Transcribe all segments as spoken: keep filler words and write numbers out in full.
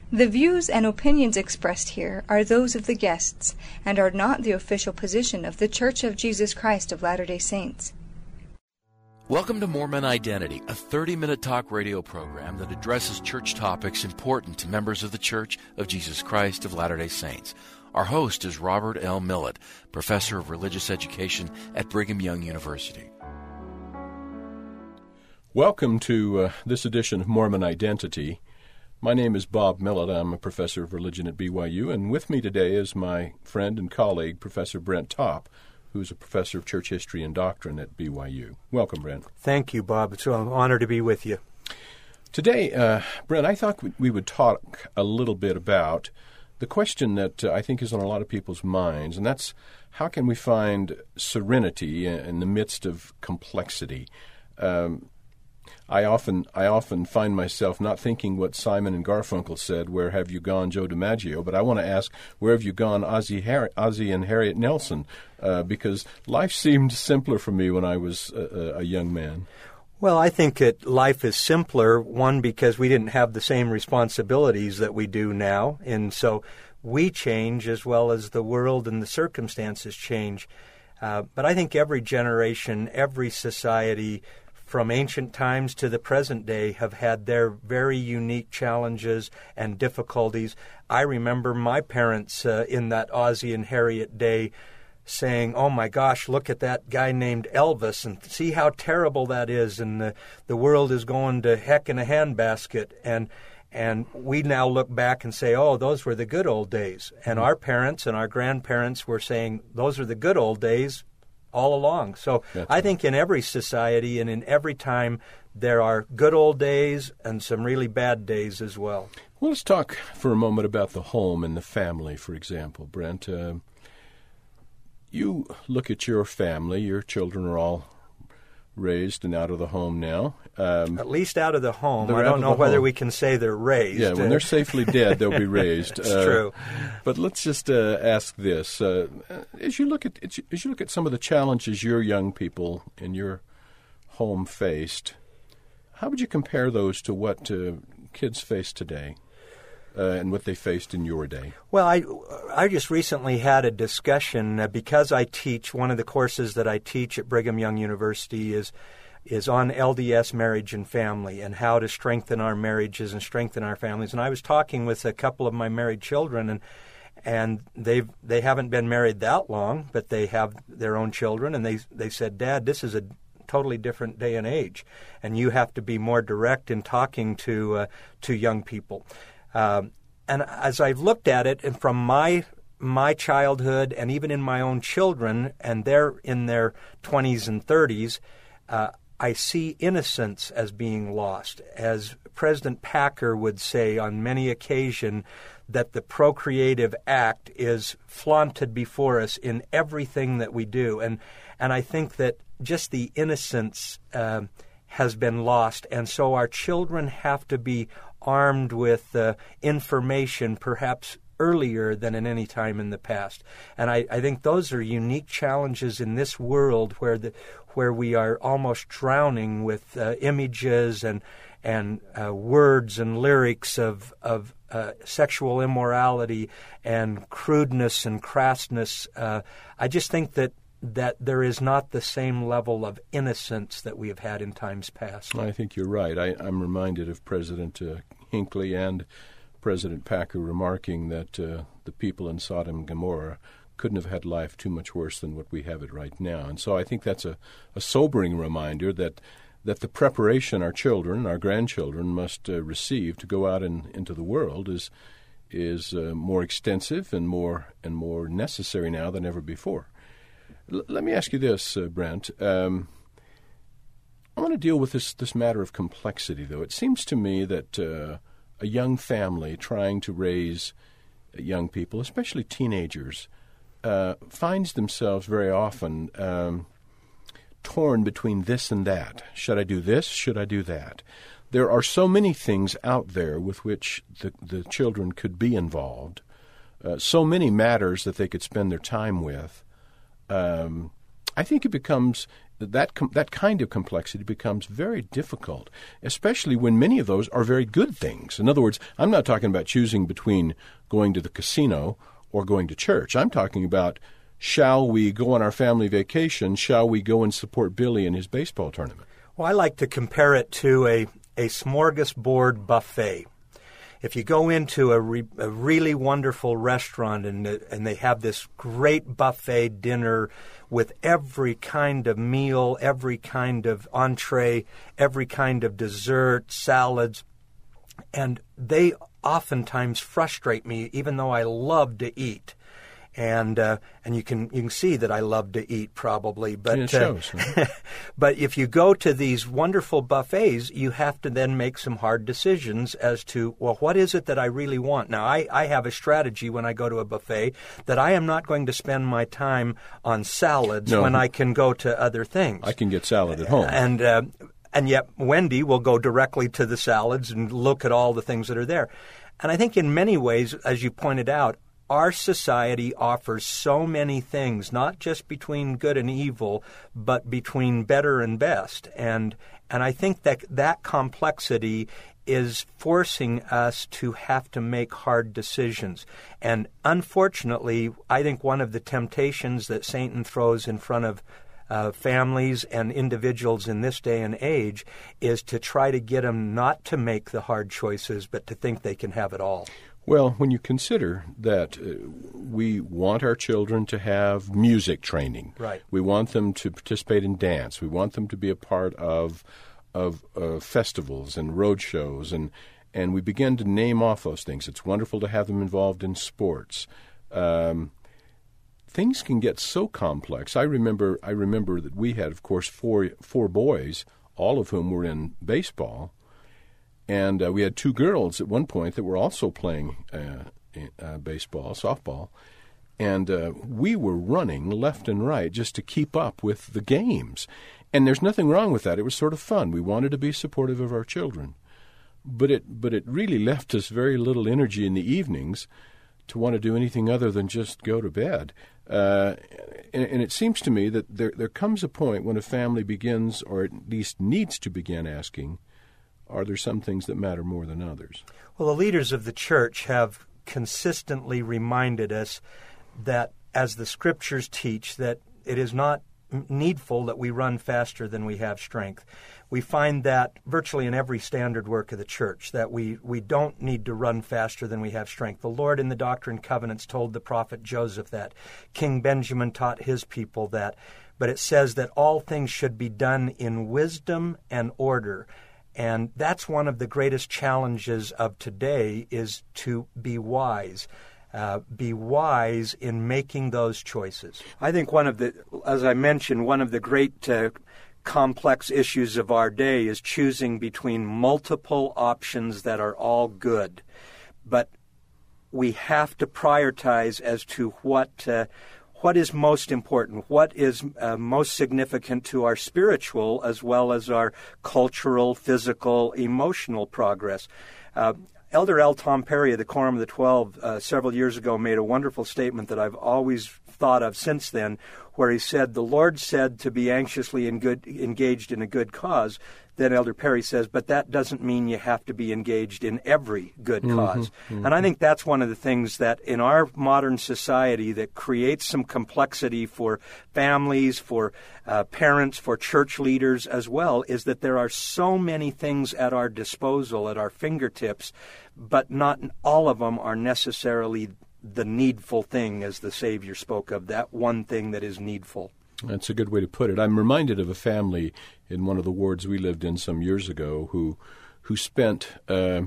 The views and opinions expressed here are those of the guests and are not the official position of The Church of Jesus Christ of Latter-day Saints. Welcome to Mormon Identity, a thirty-minute talk radio program that addresses church topics important to members of The Church of Jesus Christ of Latter-day Saints. Our host is Robert L. Millett, Professor of Religious Education at Brigham Young University. Welcome to uh, this edition of Mormon Identity. My name is Bob Millett. I'm a professor of religion at B Y U, and with me today is my friend and colleague, Professor Brent Topp, who's a professor of church history and doctrine at B Y U. Welcome, Brent. Thank you, Bob. It's an honor to be with you. Today, uh, Brent, I thought we would talk a little bit about the question that uh, I think is on a lot of people's minds, and that's how can we find serenity in the midst of complexity? Um, I often I often find myself not thinking what Simon and Garfunkel said, "Where have you gone, Joe DiMaggio?" But I want to ask, where have you gone, Ozzie, Har- Ozzie and Harriet Nelson? Uh, because life seemed simpler for me when I was a, a young man. Well, I think that life is simpler, one, because we didn't have the same responsibilities that we do now, and so we change as well as the world and the circumstances change. Uh, but I think every generation, every society, from ancient times to the present day, have had their very unique challenges and difficulties. I remember my parents uh, in that Ozzie and Harriet day saying, "Oh my gosh, look at that guy named Elvis and see how terrible that is, and the, the world is going to heck in a handbasket." And and we now look back and say, "Oh, those were the good old days." And our parents and our grandparents were saying, "Those are the good old days," all along. So That's I think in every society and in every time there are good old days and some really bad days as well. Well, let's talk for a moment about the home and the family, for example, Brent. Uh, you look at your family. Your children are all raised and out of the home now. Um, At least out of the home. I don't know whether home. we can say they're raised. Yeah, when they're safely dead, they'll be raised. It's uh, true. But let's just uh, ask this: uh, as you look at as you look at some of the challenges your young people in your home faced, how would you compare those to what uh, kids face today? Uh, and what they faced in your day? Well, I, I just recently had a discussion uh, because I teach, one of the courses that I teach at Brigham Young University is is on L D S marriage and family and how to strengthen our marriages and strengthen our families. And I was talking with a couple of my married children, and and they've they haven't been married that long, but they have their own children, and they they said, "Dad, this is a totally different day and age, and you have to be more direct in talking to uh, to young people." Um, and as I've looked at it, and from my my childhood, and even in my own children, and they're in their twenties and thirties, uh, I see innocence as being lost. As President Packer would say on many occasions, that the procreative act is flaunted before us in everything that we do, and and I think that just the innocence uh, has been lost, and so our children have to be armed with uh, information perhaps earlier than in any time in the past. And I, I think those are unique challenges in this world where the where we are almost drowning with uh, images and and uh, words and lyrics of of uh, sexual immorality and crudeness and crassness. Uh, I just think that that there is not the same level of innocence that we have had in times past. I think you're right. I, I'm reminded of President uh, Hinckley and President Packer remarking that uh, the people in Sodom and Gomorrah couldn't have had life too much worse than what we have it right now. And so I think that's a, a sobering reminder that that the preparation our children, our grandchildren, must uh, receive to go out in, into the world is is uh, more extensive and more and more necessary now than ever before. L- let me ask you this, uh, Brent. Um, I want to deal with this, this matter of complexity, though. It seems to me that uh, a young family trying to raise young people, especially teenagers, uh, finds themselves very often um, torn between this and that. Should I do this? Should I do that? There are so many things out there with which the, the children could be involved, uh, so many matters that they could spend their time with. Um, I think it becomes that com- that kind of complexity becomes very difficult, especially when many of those are very good things. In other words, I'm not talking about choosing between going to the casino or going to church. I'm talking about, shall we go on our family vacation? Shall we go and support Billy in his baseball tournament? Well, I like to compare it to a, a smorgasbord buffet. If you go into a, re, a really wonderful restaurant and and they have this great buffet dinner with every kind of meal, every kind of entree, every kind of dessert, salads, and they oftentimes frustrate me, even though I love to eat. And uh, and you can you can see that I love to eat probably, but it shows, uh, huh? but if you go to these wonderful buffets, you have to then make some hard decisions as to, well, what is it that I really want? Now, I, I have a strategy when I go to a buffet that I am not going to spend my time on salads no. when I can go to other things. I can get salad at home, and uh, and yet Wendy will go directly to the salads and look at all the things that are there. And I think in many ways, as you pointed out, our society offers so many things, not just between good and evil, but between better and best. And and I think that that complexity is forcing us to have to make hard decisions. And unfortunately, I think one of the temptations that Satan throws in front of uh, families and individuals in this day and age is to try to get them not to make the hard choices, but to think they can have it all. Well, when you consider that uh, we want our children to have music training, right. We want them to participate in dance, we want them to be a part of of uh, festivals and road shows, and and we begin to name off those things. It's wonderful to have them involved in sports. Um, things can get so complex. I remember I remember that we had, of course, four four boys, all of whom were in baseball. And uh, we had two girls at one point that were also playing uh, uh, baseball, softball. And uh, we were running left and right just to keep up with the games. And there's nothing wrong with that. It was sort of fun. We wanted to be supportive of our children. But it, but it really left us very little energy in the evenings to want to do anything other than just go to bed. Uh, and, and it seems to me that there, there comes a point when a family begins, or at least needs to begin asking, are there some things that matter more than others? Well, the leaders of the church have consistently reminded us that, as the Scriptures teach, that it is not needful that we run faster than we have strength. We find that virtually in every standard work of the church, that we, we don't need to run faster than we have strength. The Lord in the Doctrine and Covenants told the prophet Joseph that. King Benjamin taught his people that. But it says that all things should be done in wisdom and order. And that's one of the greatest challenges of today, is to be wise. Uh, be wise in making those choices. I think one of the, as I mentioned, one of the great uh, complex issues of our day is choosing between multiple options that are all good. But we have to prioritize as to what uh, what is most important, what is uh, most significant to our spiritual as well as our cultural, physical, emotional progress. Uh, Elder L. Tom Perry of the Quorum of the Twelve uh, several years ago made a wonderful statement that I've always thought of since then, where he said, the Lord said to be anxiously in good, engaged in a good cause. Then Elder Perry says, but that doesn't mean you have to be engaged in every good cause. Mm-hmm, mm-hmm. And I think that's one of the things that in our modern society that creates some complexity for families, for uh, parents, for church leaders as well, is that there are so many things at our disposal, at our fingertips, but not all of them are necessarily the needful thing, as the Savior spoke of, that one thing that is needful. That's a good way to put it. I'm reminded of a family in one of the wards we lived in some years ago who who spent uh,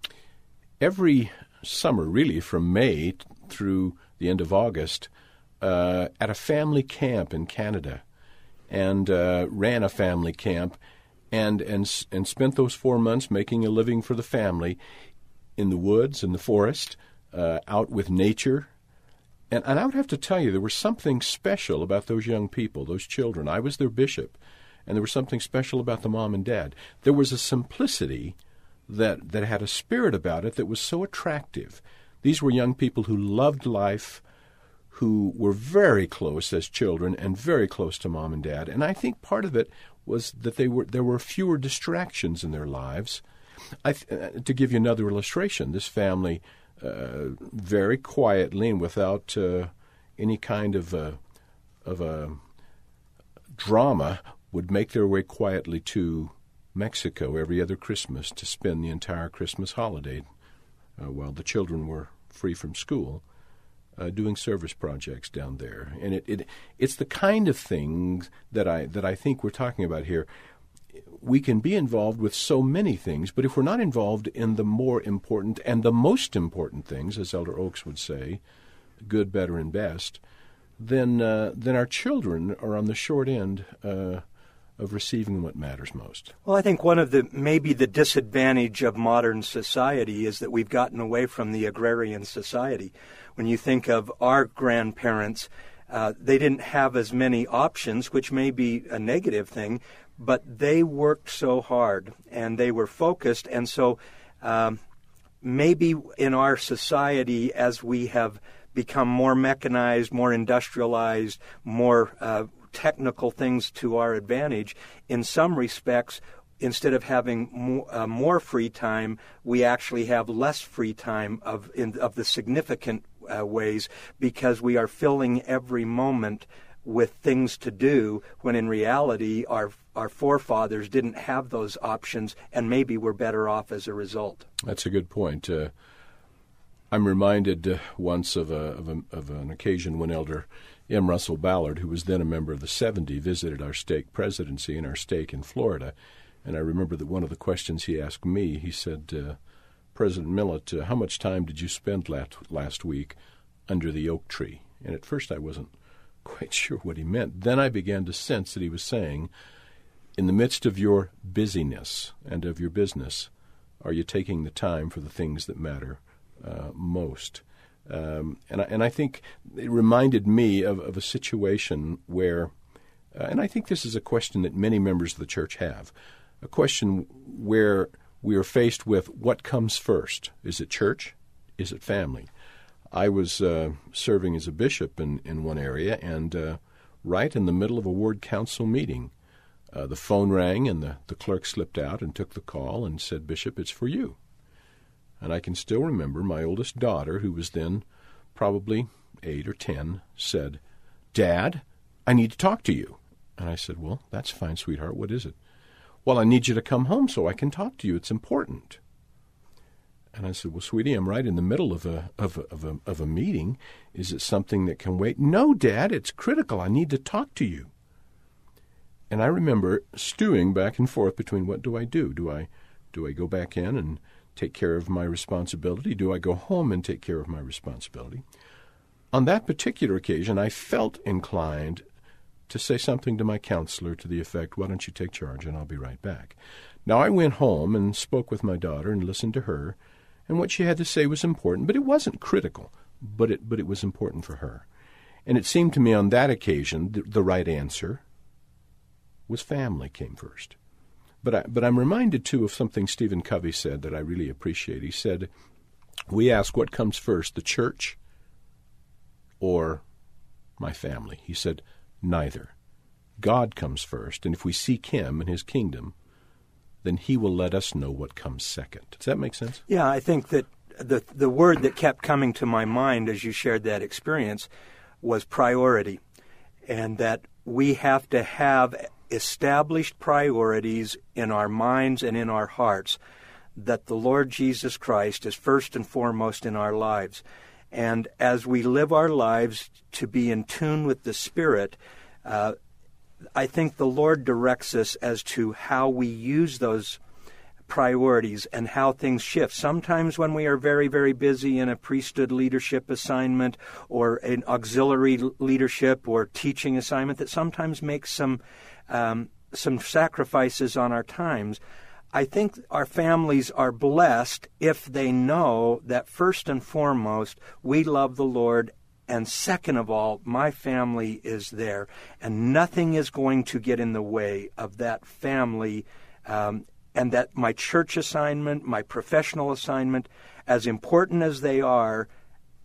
every summer, really from May through the end of August, uh, at a family camp in Canada, and uh, ran a family camp, and, and, and spent those four months making a living for the family in the woods, in the forest, uh, out with nature. And, and I would have to tell you, there was something special about those young people, those children. I was their bishop, and there was something special about the mom and dad. There was a simplicity that, that had a spirit about it that was so attractive. These were young people who loved life, who were very close as children and very close to Mom and Dad. And I think part of it was that they were there were fewer distractions in their lives. I th- uh, to give you another illustration, this family uh, very quietly and without uh, any kind of a, of a drama would make their way quietly to Mexico every other Christmas to spend the entire Christmas holiday uh, while the children were free from school, uh, doing service projects down there. And it, it it's the kind of things that I that I think we're talking about here. We can be involved with so many things, but if we're not involved in the more important and the most important things, as Elder Oaks would say, good, better, and best, then uh, then our children are on the short end uh, of receiving what matters most. Well, I think one of the maybe the disadvantage of modern society is that we've gotten away from the agrarian society. When you think of our grandparents, uh, they didn't have as many options, which may be a negative thing, but they worked so hard and they were focused. And so um, maybe in our society, as we have become more mechanized, more industrialized, more uh, technical things to our advantage, in some respects, instead of having more, uh, more free time, we actually have less free time of in, of the significant uh, ways, because we are filling every moment with things to do, when in reality our our forefathers didn't have those options, and maybe we're better off as a result. That's a good point. Uh, I'm reminded uh, once of, a, of, a, of an occasion when Elder M. Russell Ballard, who was then a member of the seventy, visited our stake presidency in our stake in Florida. And I remember that one of the questions he asked me, he said, uh, President Millett, uh, how much time did you spend last, last week under the oak tree? And at first I wasn't quite sure what he meant. Then I began to sense that he was saying, in the midst of your busyness and of your business, are you taking the time for the things that matter uh, most? Um, and, I, and I think it reminded me of, of a situation where, uh, and I think this is a question that many members of the church have, a question where we are faced with what comes first. Is it church? Is it family? I was uh, serving as a bishop in, in one area, and uh, right in the middle of a ward council meeting, uh, the phone rang, and the, the clerk slipped out and took the call and said, Bishop, it's for you. And I can still remember my oldest daughter, who was then probably eight or ten, said, Dad, I need to talk to you. And I said, well, that's fine, sweetheart. What is it? Well, I need you to come home so I can talk to you. It's important. And I said, well, sweetie, I'm right in the middle of a of a, of a, of a meeting. Is it something that can wait? No, Dad, it's critical. I need to talk to you. And I remember stewing back and forth between what do I do? Do I do I go back in and take care of my responsibility? Do I go home and take care of my responsibility? On that particular occasion, I felt inclined to say something to my counselor to the effect, why don't you take charge and I'll be right back. Now, I went home and spoke with my daughter and listened to her, and what she had to say was important, but it wasn't critical, but it but it was important for her. And it seemed to me on that occasion the, the right answer was family came first. But, I, but I'm reminded, too, of something Stephen Covey said that I really appreciate. He said, we ask what comes first, the church or my family? He said, neither. God comes first, and if we seek him and his kingdom, then he will let us know what comes second. Does that make sense? Yeah, I think that the the word that kept coming to my mind as you shared that experience was priority, and that we have to have established priorities in our minds and in our hearts, that the Lord Jesus Christ is first and foremost in our lives. And as we live our lives to be in tune with the Spirit, uh, I think the Lord directs us as to how we use those priorities and how things shift. Sometimes when we are very, very busy in a priesthood leadership assignment or an auxiliary leadership or teaching assignment, that sometimes makes some um, some sacrifices on our times. I think our families are blessed if they know that first and foremost, we love the Lord, and second of all, my family is there, and nothing is going to get in the way of that family, um, and that my church assignment, my professional assignment, as important as they are,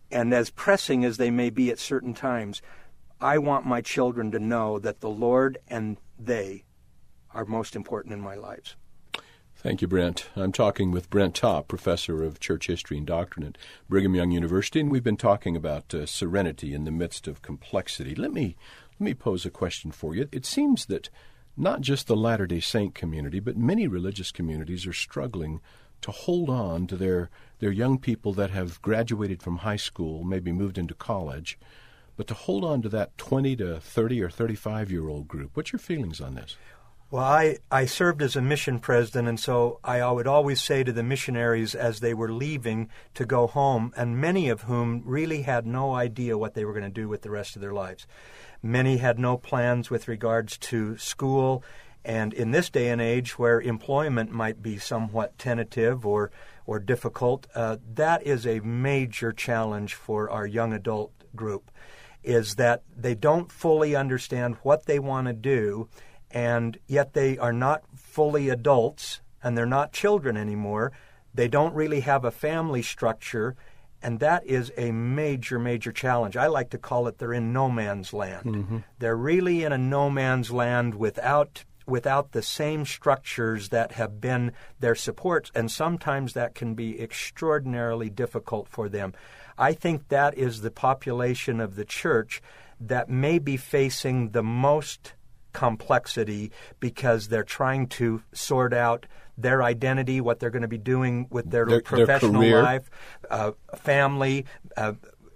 and as pressing as they may be at certain times, I want my children to know that the Lord and they are most important in my lives. Thank you, Brent. I'm talking with Brent Topp, professor of church history and doctrine at Brigham Young University, and we've been talking about uh, serenity in the midst of complexity. Let me let me pose a question for you. It seems that not just the Latter-day Saint community, but many religious communities are struggling to hold on to their, their young people that have graduated from high school, maybe moved into college, but to hold on to that twenty to thirty or thirty-five-year-old group. What's your feelings on this? Well, I, I served as a mission president, and so I would always say to the missionaries as they were leaving to go home, and many of whom really had no idea what they were going to do with the rest of their lives. Many had no plans with regards to school, and in this day and age where employment might be somewhat tentative or, or difficult, uh, that is a major challenge for our young adult group, is that they don't fully understand what they want to do, and yet they are not fully adults, and they're not children anymore. They don't really have a family structure, and that is a major, major challenge. I like to call it they're in no man's land. Mm-hmm. They're really in a no man's land without without the same structures that have been their supports, and sometimes that can be extraordinarily difficult for them. I think that is the population of the church that may be facing the most complexity, because they're trying to sort out their identity, what they're going to be doing with their, their professional their life, uh, family. Uh,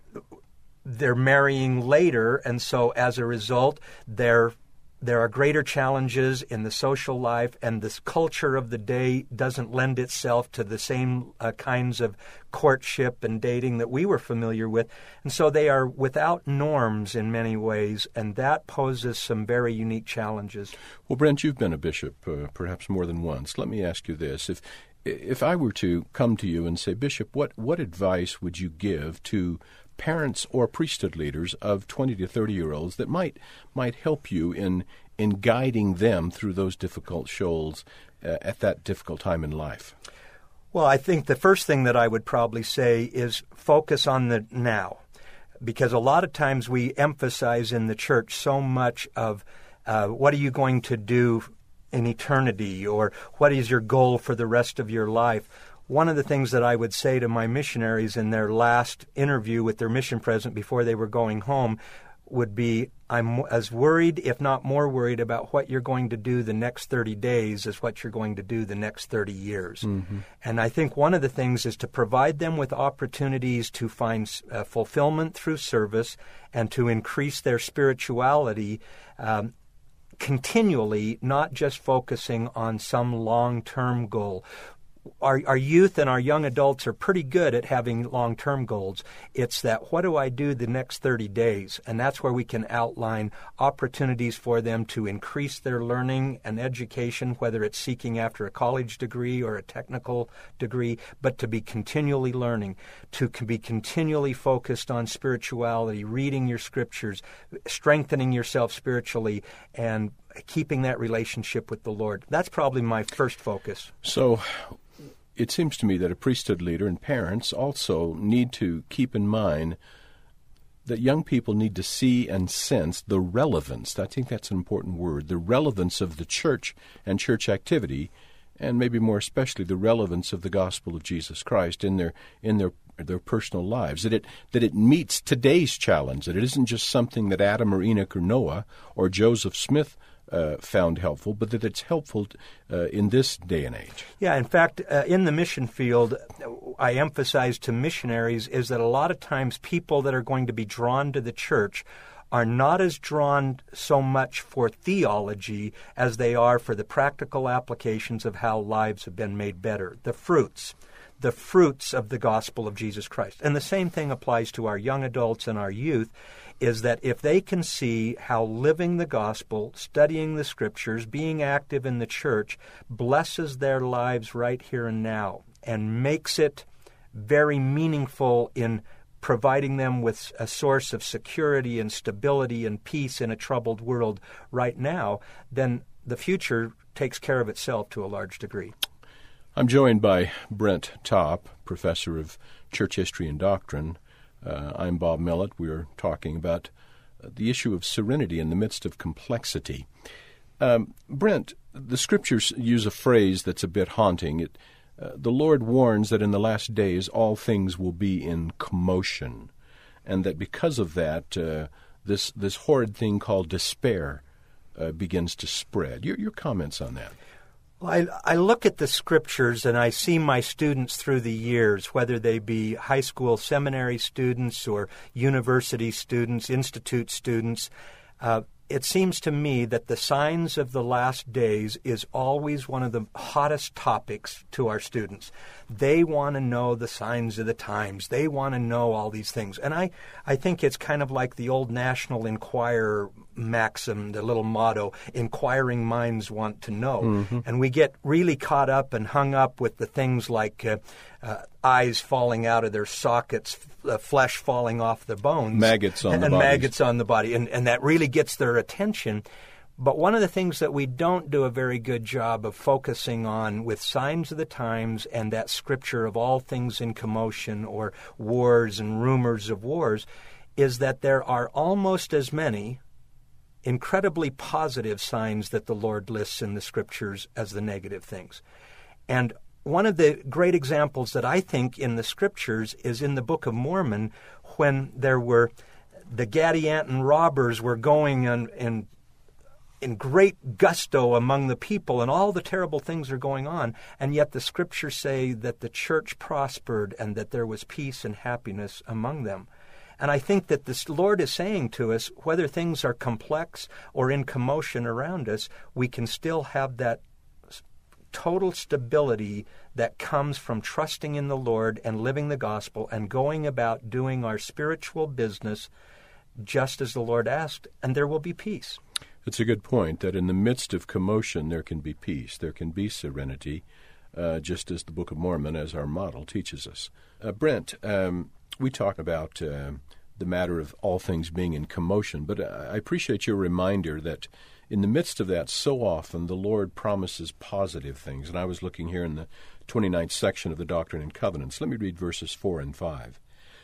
they're marrying later, and so as a result, they're there are greater challenges in the social life, and this culture of the day doesn't lend itself to the same uh, kinds of courtship and dating that we were familiar with. And so they are without norms in many ways, and that poses some very unique challenges. Well, Brent, you've been a bishop uh, perhaps more than once. Let me ask you this. If if I were to come to you and say, Bishop, what, what advice would you give to parents or priesthood leaders of twenty to thirty-year-olds that might might help you in in guiding them through those difficult shoals uh, at that difficult time in life? Well, I think the first thing that I would probably say is focus on the now, because a lot of times we emphasize in the church so much of uh, what are you going to do in eternity, or what is your goal for the rest of your life. One of the things that I would say to my missionaries in their last interview with their mission president before they were going home would be, I'm as worried, if not more worried, about what you're going to do the next thirty days as what you're going to do the next thirty years. Mm-hmm. And I think one of the things is to provide them with opportunities to find uh, fulfillment through service and to increase their spirituality um, continually, not just focusing on some long-term goal. Our, our youth and our young adults are pretty good at having long-term goals. It's that, what do I do the next thirty days? And that's where we can outline opportunities for them to increase their learning and education, whether it's seeking after a college degree or a technical degree, but to be continually learning, to be continually focused on spirituality, reading your scriptures, strengthening yourself spiritually, and keeping that relationship with the Lord. That's probably my first focus. So it seems to me that a priesthood leader and parents also need to keep in mind that young people need to see and sense the relevance. I think that's an important word, the relevance of the church and church activity, and maybe more especially the relevance of the gospel of Jesus Christ in their in their their personal lives, that it that it meets today's challenge, that it isn't just something that Adam or Enoch or Noah or Joseph Smith Uh, found helpful, but that it's helpful uh, in this day and age. Yeah, in fact, uh, in the mission field, I emphasize to missionaries is that a lot of times people that are going to be drawn to the church are not as drawn so much for theology as they are for the practical applications of how lives have been made better, the fruits. the fruits of the gospel of Jesus Christ. And the same thing applies to our young adults and our youth, is that if they can see how living the gospel, studying the scriptures, being active in the church blesses their lives right here and now and makes it very meaningful in providing them with a source of security and stability and peace in a troubled world right now, then the future takes care of itself to a large degree. I'm joined by Brent Topp, professor of church history and doctrine, Uh, I'm Bob Millett. We're talking about the issue of serenity in the midst of complexity. Um, Brent, the Scriptures use a phrase that's a bit haunting. It, uh, the Lord warns that in the last days all things will be in commotion, and that because of that, uh, this this horrid thing called despair uh, begins to spread. Your, your comments on that? Well, I, I look at the Scriptures and I see my students through the years, whether they be high school seminary students or university students, institute students. Uh, it seems to me that the signs of the last days is always one of the hottest topics to our students. They want to know the signs of the times. They want to know all these things. And I, I think it's kind of like the old National Enquirer maxim, the little motto, inquiring minds want to know. Mm-hmm. And we get really caught up and hung up with the things like uh, uh, eyes falling out of their sockets, uh, flesh falling off the bones. Maggots on and, the and bodies. maggots on the body. And, and that really gets their attention. But one of the things that we don't do a very good job of focusing on with signs of the times and that scripture of all things in commotion or wars and rumors of wars is that there are almost as many incredibly positive signs that the Lord lists in the Scriptures as the negative things. And one of the great examples that I think in the Scriptures is in the Book of Mormon, when there were the Gadianton robbers were going in, in, in great gusto among the people, and all the terrible things are going on, and yet the Scriptures say that the church prospered and that there was peace and happiness among them. And I think that the Lord is saying to us, whether things are complex or in commotion around us, we can still have that total stability that comes from trusting in the Lord and living the gospel and going about doing our spiritual business just as the Lord asked, and there will be peace. It's a good point that in the midst of commotion there can be peace, there can be serenity, uh, just as the Book of Mormon, as our model, teaches us. Uh, Brent, um, we talk about uh, the matter of all things being in commotion, but I appreciate your reminder that in the midst of that, so often the Lord promises positive things. And I was looking here in the twenty-ninth section of the Doctrine and Covenants. Let me read verses four and five.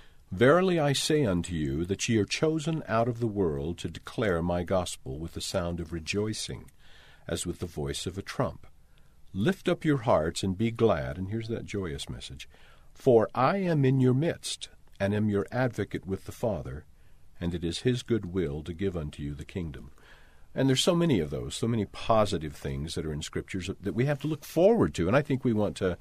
Verily I say unto you, that ye are chosen out of the world to declare my gospel with the sound of rejoicing, as with the voice of a trump. Lift up your hearts and be glad, and here's that joyous message, for I am in your midst, and am your advocate with the Father, and it is his good will to give unto you the kingdom. And there's so many of those, so many positive things that are in Scriptures that we have to look forward to. And I think we want to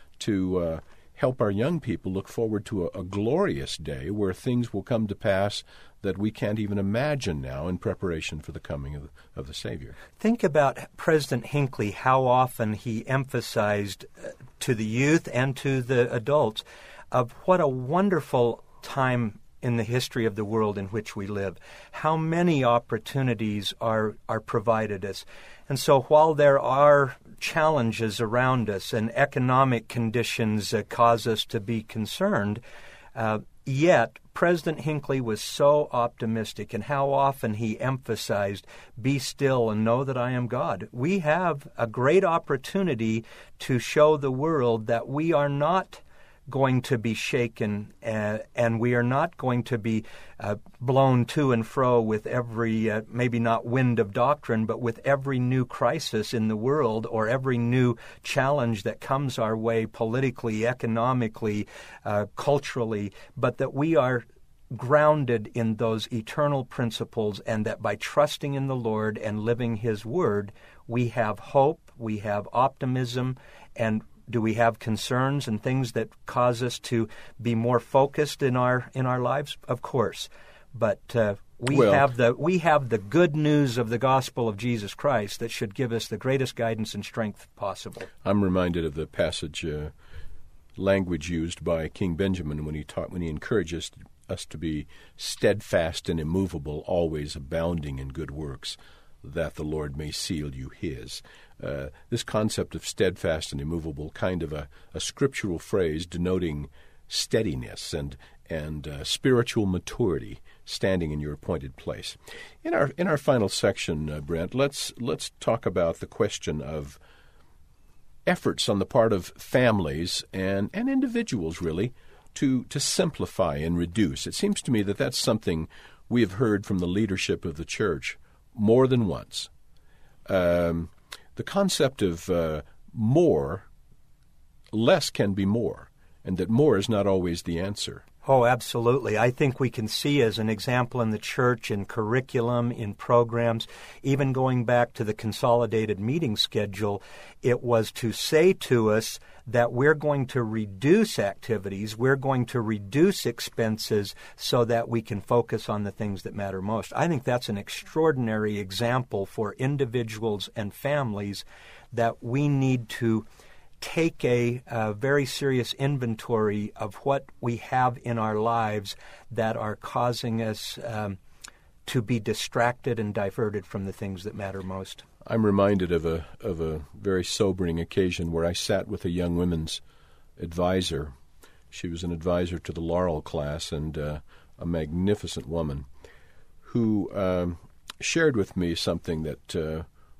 to uh, help our young people look forward to a, a glorious day where things will come to pass that we can't even imagine now in preparation for the coming of, of the Savior. Think about President Hinckley, how often he emphasized uh, to the youth and to the adults of what a wonderful time in the history of the world in which we live. How many opportunities are, are provided us. And so while there are challenges around us and economic conditions that cause us to be concerned, uh, yet President Hinckley was so optimistic, and how often he emphasized, be still and know that I am God. We have a great opportunity to show the world that we are not going to be shaken, uh, and we are not going to be uh, blown to and fro with every, uh, maybe not wind of doctrine, but with every new crisis in the world or every new challenge that comes our way politically, economically, uh, culturally, but that we are grounded in those eternal principles, and that by trusting in the Lord and living His Word, we have hope, we have optimism, and do we have concerns and things that cause us to be more focused in our in our lives? Of course, but uh, we well, have the we have the good news of the gospel of Jesus Christ that should give us the greatest guidance and strength possible. I'm reminded of the passage, uh, language used by King Benjamin when he taught when he encourages us to be steadfast and immovable, always abounding in good works, that the Lord may seal you His. Uh, this concept of steadfast and immovable, kind of a, a scriptural phrase denoting steadiness and and uh, spiritual maturity, standing in your appointed place. In our in our final section, uh, Brent, let's let's talk about the question of efforts on the part of families and and individuals, really, to, to simplify and reduce. It seems to me that that's something we have heard from the leadership of the church more than once. Um, the concept of uh, more, less can be more, and that more is not always the answer. Oh, absolutely. I think we can see as an example in the church, in curriculum, in programs, even going back to the consolidated meeting schedule, it was to say to us that we're going to reduce activities, we're going to reduce expenses so that we can focus on the things that matter most. I think that's an extraordinary example for individuals and families that we need to take a, a very serious inventory of what we have in our lives that are causing us um, to be distracted and diverted from the things that matter most. I'm reminded of a of a very sobering occasion where I sat with a young women's advisor. She was an advisor to the Laurel class, and uh, a magnificent woman who um, shared with me something that uh,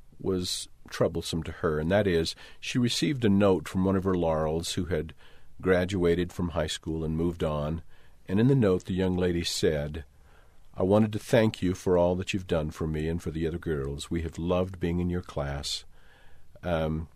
was troublesome to her, and that is she received a note from one of her Laurels who had graduated from high school and moved on, and in the note the young lady said, "I wanted to thank you for all that you've done for me and for the other girls. We have loved being in your class. Um,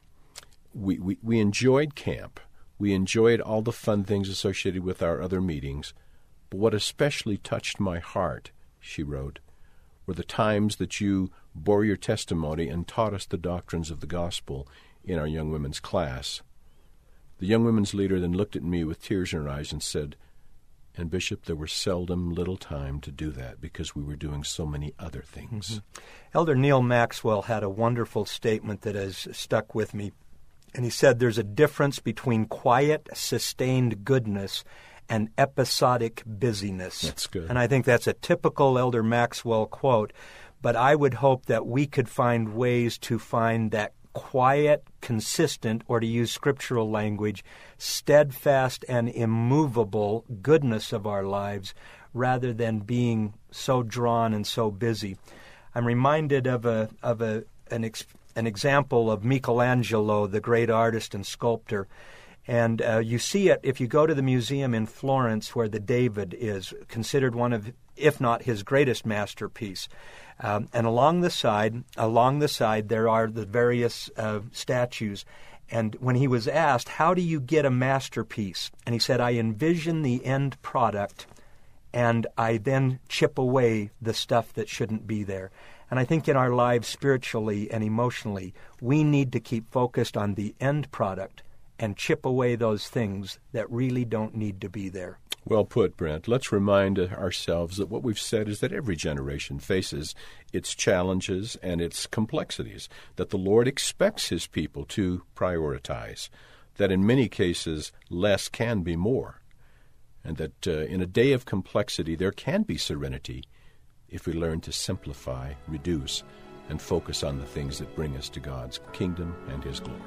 we, we, we enjoyed camp. We enjoyed all the fun things associated with our other meetings. But what especially touched my heart," she wrote, "were the times that you bore your testimony and taught us the doctrines of the gospel in our young women's class." The young women's leader then looked at me with tears in her eyes and said, "And Bishop, there was seldom little time to do that because we were doing so many other things." Mm-hmm. Elder Neil Maxwell had a wonderful statement that has stuck with me. And he said there's a difference between quiet, sustained goodness and episodic busyness. That's good. And I think that's a typical Elder Maxwell quote. But I would hope that we could find ways to find that quiet, consistent, or to use scriptural language, steadfast and immovable goodness of our lives rather than being so drawn and so busy. I'm reminded of a of a an, ex, an example of Michelangelo, the great artist and sculptor. And uh, you see it if you go to the museum in Florence where the David is, considered one of, if not his greatest masterpiece. Um, and along the side, along the side, there are the various uh, statues. And when he was asked, "How do you get a masterpiece?" And he said, "I envision the end product, and I then chip away the stuff that shouldn't be there." And I think in our lives, spiritually and emotionally, we need to keep focused on the end product and chip away those things that really don't need to be there. Well put, Brent. Let's remind ourselves that what we've said is that every generation faces its challenges and its complexities, that the Lord expects His people to prioritize, that in many cases less can be more, and that uh, in a day of complexity there can be serenity if we learn to simplify, reduce, and focus on the things that bring us to God's kingdom and His glory.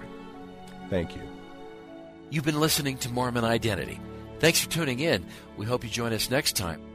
Thank you. You've been listening to Mormon Identity. Thanks for tuning in. We hope you join us next time